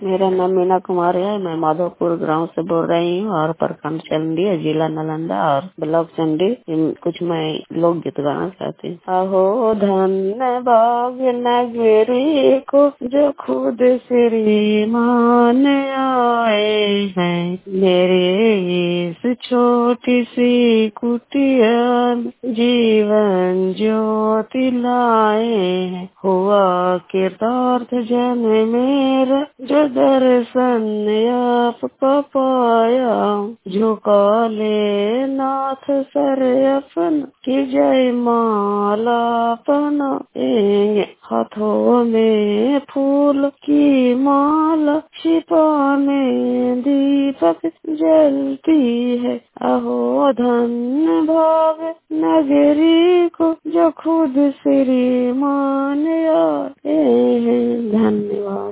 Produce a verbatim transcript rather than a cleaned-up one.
मेरा नाम मीना कुमारी है। मैं माधोपुर गांव से बोल रही हूँ और प्रखंड चंडी जिला नालंदा और ब्लॉक चंडी। इन- कुछ मैं लोकगीत गाना चाहती हूँ। अहो धन्य भाग नगरी को जो खुद श्रीमान आए हैं, मेरे इस छोटी सी कुटिया में जीवन ज्योति लाए हैं। हुआ कृतार्थ जन मेरा जो दर्शन आपका पाया, झुका ले नाथ सर अपन की जय माला पहनाएंगे। हाथों में फूल की माला, छिपा में दीपक जलती है। अहो धन्य भाग नगरी को जो खुद श्रीमान आए हैं। धन्यवाद।